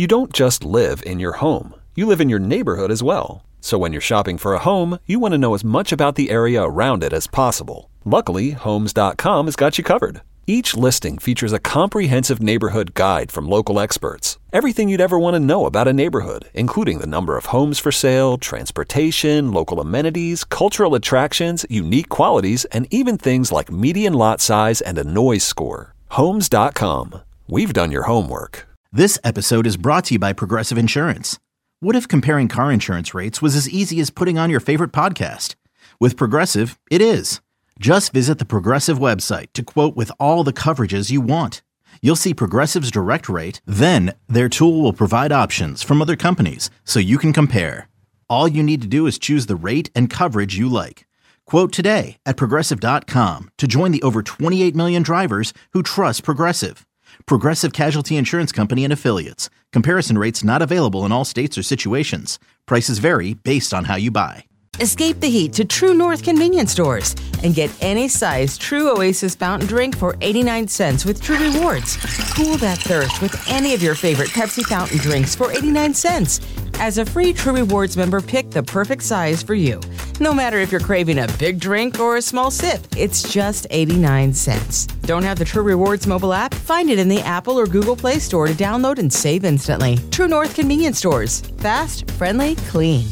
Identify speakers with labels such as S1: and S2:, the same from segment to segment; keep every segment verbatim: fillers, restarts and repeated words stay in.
S1: You don't just live in your home. You live in your neighborhood as well. So when you're shopping for a home, you want to know as much about the area around it as possible. Luckily, Homes dot com has got you covered. Each listing features a comprehensive neighborhood guide from local experts. Everything you'd ever want to know about a neighborhood, including the number of homes for sale, transportation, local amenities, cultural attractions, unique qualities, and even things like median lot size and a noise score. Homes dot com. We've done your homework.
S2: This episode is brought to you by Progressive Insurance. What if comparing car insurance rates was as easy as putting on your favorite podcast? With Progressive, it is. Just visit the Progressive website to quote with all the coverages you want. You'll see Progressive's direct rate, then their tool will provide options from other companies so you can compare. All you need to do is choose the rate and coverage you like. Quote today at Progressive dot com to join the over twenty-eight million drivers who trust Progressive. Progressive Casualty Insurance Company and Affiliates. Comparison rates not available in all states or situations. Prices vary based on how you buy.
S3: Escape the heat to True North convenience stores and get any size True Oasis fountain drink for eighty-nine cents with True Rewards. Cool that thirst with any of your favorite Pepsi fountain drinks for eighty-nine cents. As a free True Rewards member, pick the perfect size for you. No matter if you're craving a big drink or a small sip, it's just eighty-nine cents. Don't have the True Rewards mobile app? Find it in the Apple or Google Play Store to download and save instantly. True North convenience stores. Fast, friendly, clean.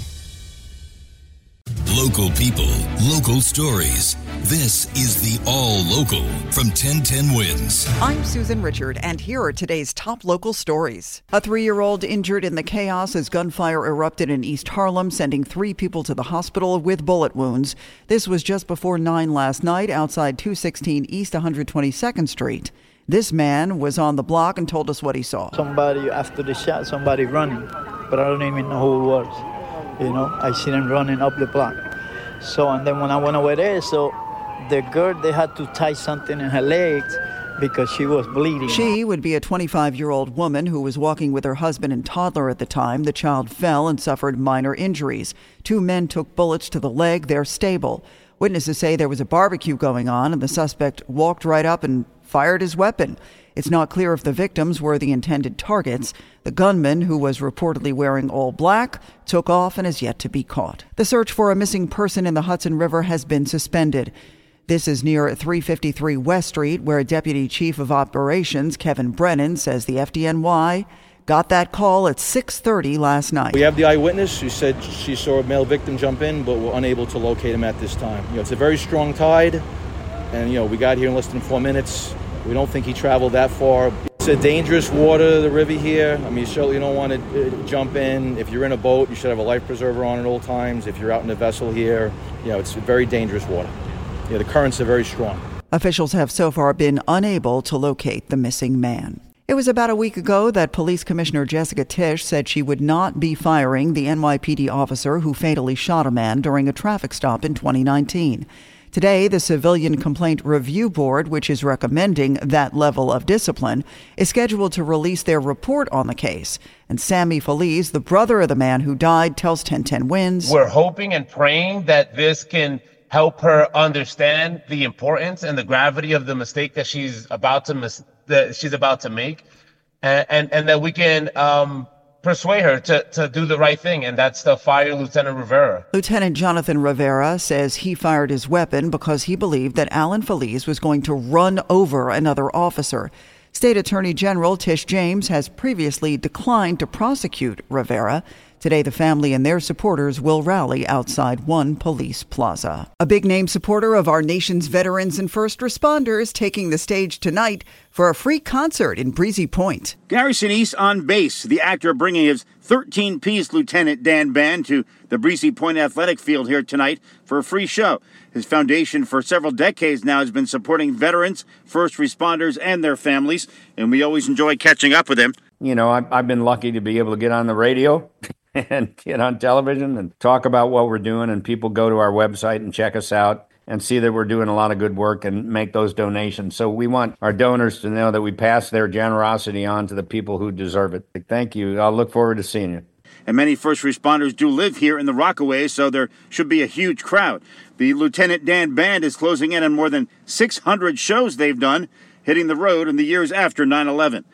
S4: Local people, local stories. This is the All Local from ten ten Wins.
S5: I'm Susan Richard, and here are today's top local stories. A three-year-old injured in the chaos as gunfire erupted in East Harlem, sending three people to the hospital with bullet wounds. This was just before nine last night outside two sixteen East one hundred twenty-second Street. This man was on the block and told us what he saw.
S6: Somebody, after the shot, somebody running, but I don't even know who it was. You know, I seen him running up the block. So, and then when I went over there, so the girl, they had to tie something in her legs because she was bleeding.
S5: She would be a twenty-five-year-old woman who was walking with her husband and toddler at the time. The child fell and suffered minor injuries. Two men took bullets to the leg. They're stable. Witnesses say there was a barbecue going on, and the suspect walked right up and fired his weapon. It's not clear if the victims were the intended targets. The gunman, who was reportedly wearing all black, took off and is yet to be caught. The search for a missing person in the Hudson River has been suspended. This is near three fifty-three West Street, where Deputy Chief of Operations Kevin Brennan says the F D N Y got that call at six thirty last night.
S7: We have the eyewitness who said she saw a male victim jump in, but we're unable to locate him at this time. You know, it's a very strong tide, and, you know, we got here in less than four minutes. We don't think he traveled that far. It's a dangerous water, the river here. I mean, you certainly don't want to uh, jump in. If you're in a boat, you should have a life preserver on at all times. If you're out in a vessel here, you know, it's very dangerous water. Yeah, the currents are very strong.
S5: Officials have so far been unable to locate the missing man. It was about a week ago that Police Commissioner Jessica Tisch said she would not be firing the N Y P D officer who fatally shot a man during a traffic stop in twenty nineteen. Today, the Civilian Complaint Review Board, which is recommending that level of discipline, is scheduled to release their report on the case. And Sammy Feliz, the brother of the man who died, tells ten ten Wins.
S8: We're hoping and praying that this can help her understand the importance and the gravity of the mistake that she's about to mis- that she's about to make, and and, and that we can um, persuade her to, to do the right thing, and that's to fire Lieutenant Rivera.
S5: Lieutenant Jonathan Rivera says he fired his weapon because he believed that Alan Feliz was going to run over another officer. State Attorney General Tish James has previously declined to prosecute Rivera. Today, the family and their supporters will rally outside One Police Plaza. A big-name supporter of our nation's veterans and first responders taking the stage tonight for a free concert in Breezy Point.
S9: Gary Sinise on bass, the actor bringing his thirteen-piece Lieutenant Dan Band to the Breezy Point Athletic Field here tonight for a free show. His foundation for several decades now has been supporting veterans, first responders, and their families, and we always enjoy catching up with him.
S10: You know, I've, I've been lucky to be able to get on the radio and get on television and talk about what we're doing, and people go to our website and check us out and see that we're doing a lot of good work and make those donations. So we want our donors to know that we pass their generosity on to the people who deserve it. Thank you. I'll look forward to seeing you.
S9: And many first responders do live here in the Rockaway, so there should be a huge crowd. The Lieutenant Dan Band is closing in on more than six hundred shows they've done, hitting the road in the years after nine eleven.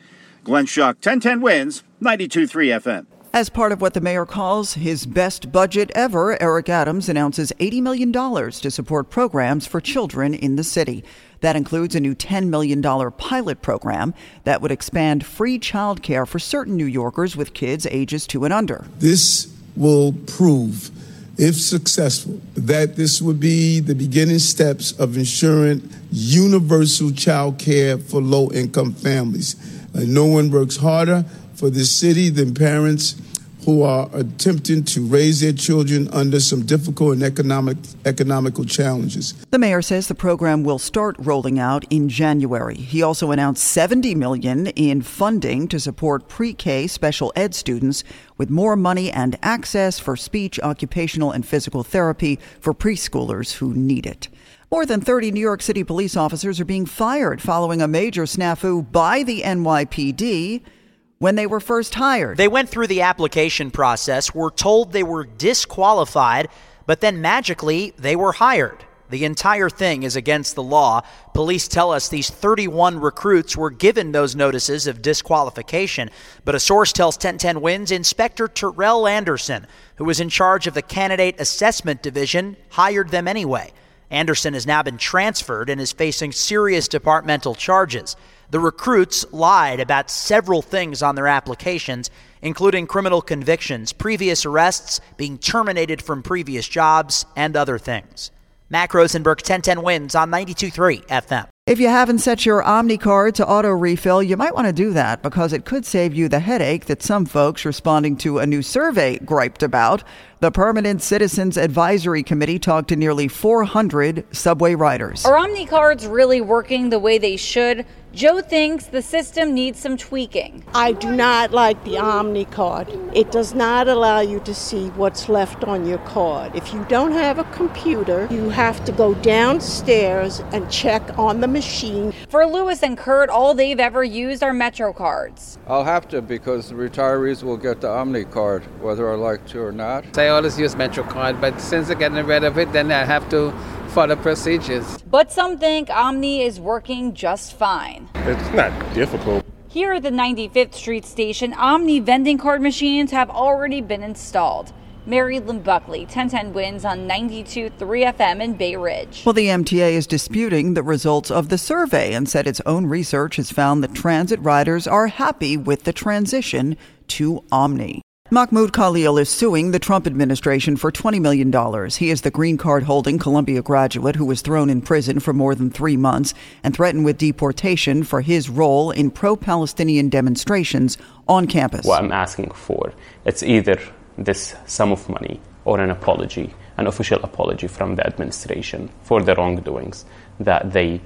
S9: Glenn Schuck, ten ten Wins, ninety-two point three F M.
S5: As part of what the mayor calls his best budget ever, Eric Adams announces eighty million dollars to support programs for children in the city. That includes a new ten million dollars pilot program that would expand free child care for certain New Yorkers with kids ages two and under.
S11: This will prove, if successful, that this would be the beginning steps of ensuring universal child care for low-income families. Uh, no one works harder for this city than parents who are attempting to raise their children under some difficult and economic economical challenges.
S5: The mayor says the program will start rolling out in January. He also announced seventy million dollars in funding to support pre-K special ed students with more money and access for speech, occupational, and physical therapy for preschoolers who need it. More than thirty New York City police officers are being fired following a major snafu by the N Y P D when they were first hired.
S12: They went through the application process, were told they were disqualified, but then magically they were hired. The entire thing is against the law. Police tell us these thirty-one recruits were given those notices of disqualification, but a source tells ten ten Wins Inspector Terrell Anderson, who was in charge of the Candidate Assessment Division, hired them anyway. Anderson has now been transferred and is facing serious departmental charges. The recruits lied about several things on their applications, including criminal convictions, previous arrests, being terminated from previous jobs, and other things. Mac Rosenberg, ten ten Wins on ninety-two point three F M.
S5: If you haven't set your Omni card to auto refill, you might want to do that because it could save you the headache that some folks responding to a new survey griped about. The Permanent Citizens Advisory Committee talked to nearly four hundred subway riders.
S13: Are Omni cards really working the way they should? Joe thinks the system needs some tweaking.
S14: I do not like the Omni card. It does not allow you to see what's left on your card. If you don't have a computer, you have to go downstairs and check on the machine.
S13: For Lewis and Kurt, all they've ever used are Metro cards.
S15: I'll have to because the retirees will get the Omni card, whether I like to or not.
S16: I always use Metro card, but since they're getting rid of it, then I have to follow procedures.
S13: But some think Omni is working just fine.
S17: It's not difficult.
S13: Here at the ninety-fifth Street station, Omni vending card machines have already been installed. Mary Lynn Buckley, ten ten Wins on ninety-two point three F M in Bay Ridge.
S5: Well, the M T A is disputing the results of the survey and said its own research has found that transit riders are happy with the transition to Omni. Mahmoud Khalil is suing the Trump administration for twenty million dollars. He is the green card holding Columbia graduate who was thrown in prison for more than three months and threatened with deportation for his role in pro-Palestinian demonstrations on campus.
S18: What I'm asking for, it's either this sum of money or an apology, an official apology from the administration for the wrongdoings that they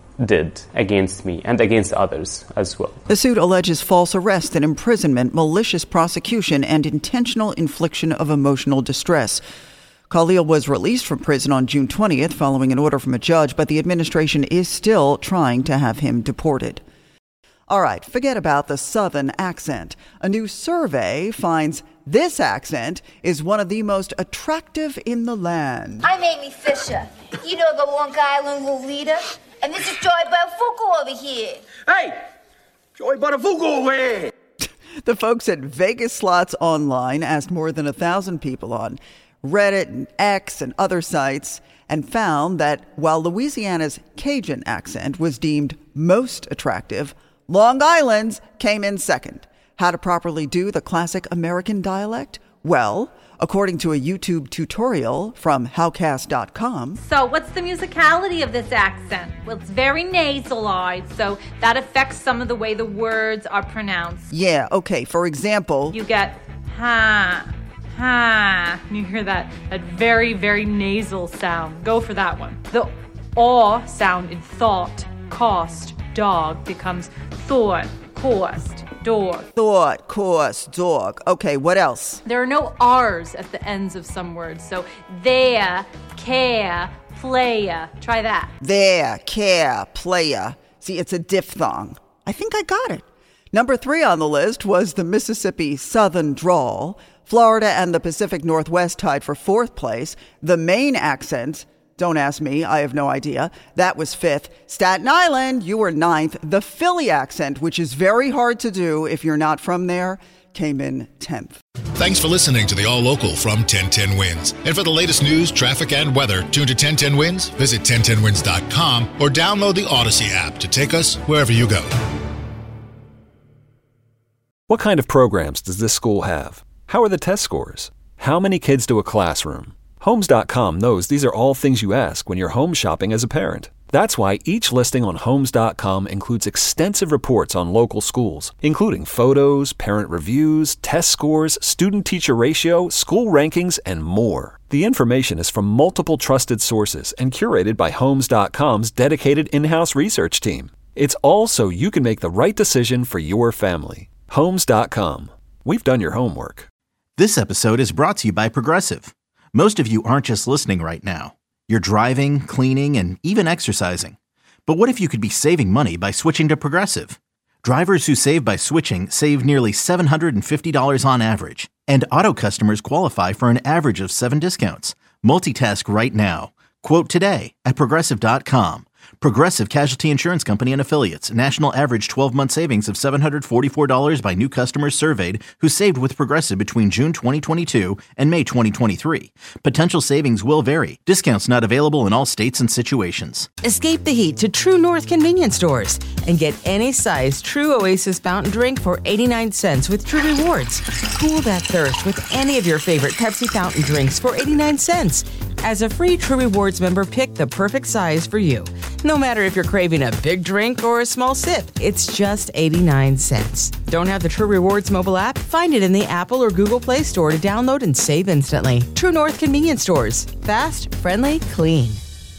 S18: did against me and against others as well.
S5: The suit alleges false arrest and imprisonment, malicious prosecution, and intentional infliction of emotional distress. Khalil was released from prison on June twentieth following an order from a judge, but the administration is still trying to have him deported. All right, forget about the Southern accent. A new survey finds this accent is one of the most attractive in the land.
S19: I'm Amy Fisher. You know the Long Island leader? And this is Joy Buttafuoco over here.
S20: Hey, Joy Buttafuoco over here.
S5: The folks at Vegas Slots Online asked more than a thousand people on Reddit and X and other sites and found that while Louisiana's Cajun accent was deemed most attractive, Long Island's came in second. How to properly do the classic American dialect? Well, according to a YouTube tutorial from howcast dot com.
S21: So what's the musicality of this accent? Well, it's very nasalized, so that affects some of the way the words are pronounced.
S5: Yeah, okay, for example,
S21: you get ha, ha. You hear that, that very, very nasal sound. Go for that one. The aw sound in thought, cost, dog becomes thought, cost, dog.
S5: Thought, cost, dog. Okay, what else?
S21: There are no R's at the ends of some words, so there, care, playa. Try that.
S5: There, care, playa. See, it's a diphthong. I think I got it. Number three on the list was the Mississippi Southern drawl. Florida and the Pacific Northwest tied for fourth place. The Maine accent Don't ask me. I have no idea. That was fifth. Staten Island, you were ninth. The Philly accent, which is very hard to do if you're not from there, came in tenth.
S17: Thanks for listening to the All Local from ten ten Wins. And for the latest news, traffic, and weather, tune to ten ten Wins, visit ten ten wins dot com, or download the Odyssey app to take us wherever you go.
S1: What kind of programs does this school have? How are the test scores? How many kids do a classroom? Homes dot com knows these are all things you ask when you're home shopping as a parent. That's why each listing on Homes dot com includes extensive reports on local schools, including photos, parent reviews, test scores, student-teacher ratio, school rankings, and more. The information is from multiple trusted sources and curated by Homes dot com's dedicated in-house research team. It's all so you can make the right decision for your family. Homes dot com. We've done your homework.
S2: This episode is brought to you by Progressive. Most of you aren't just listening right now. You're driving, cleaning, and even exercising. But what if you could be saving money by switching to Progressive? Drivers who save by switching save nearly seven hundred fifty dollars on average. And auto customers qualify for an average of seven discounts. Multitask right now. Quote today at Progressive dot com. Progressive Casualty Insurance Company and Affiliates. National average twelve-month savings of seven hundred forty-four dollars by new customers surveyed who saved with Progressive between June twenty twenty-two and May twenty twenty-three. Potential savings will vary. Discounts not available in all states and situations.
S3: Escape the heat to True North convenience stores and get any size True Oasis fountain drink for eighty-nine cents with True Rewards. Cool that thirst with any of your favorite Pepsi fountain drinks for eighty-nine cents. As a free True Rewards member, pick the perfect size for you. No matter if you're craving a big drink or a small sip, it's just eighty-nine cents. Don't have the True Rewards mobile app? Find it in the Apple or Google Play Store to download and save instantly. True North convenience stores. Fast, friendly, clean.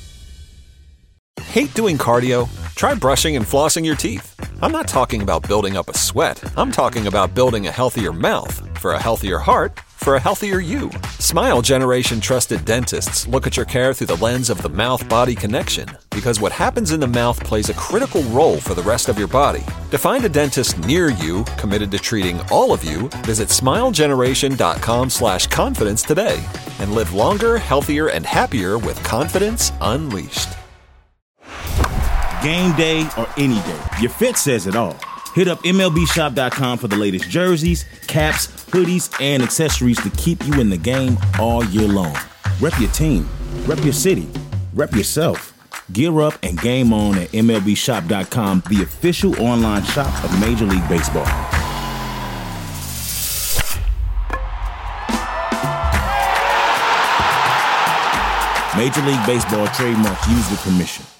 S1: Hate doing cardio? Try brushing and flossing your teeth. I'm not talking about building up a sweat. I'm talking about building a healthier mouth for a healthier heart for a healthier you. Smile Generation trusted dentists look at your care through the lens of the mouth-body connection, because what happens in the mouth plays a critical role for the rest of your body. To find a dentist near you committed to treating all of you, visit smile generation dot com slash confidence today and live longer, healthier, and happier with confidence unleashed.
S22: Game day or any day, your fit says it all. Hit up M L B shop dot com for the latest jerseys, caps, hoodies, and accessories to keep you in the game all year long. Rep your team, rep your city, rep yourself. Gear up and game on at M L B shop dot com, the official online shop of Major League Baseball. Major League Baseball trademarks used with permission.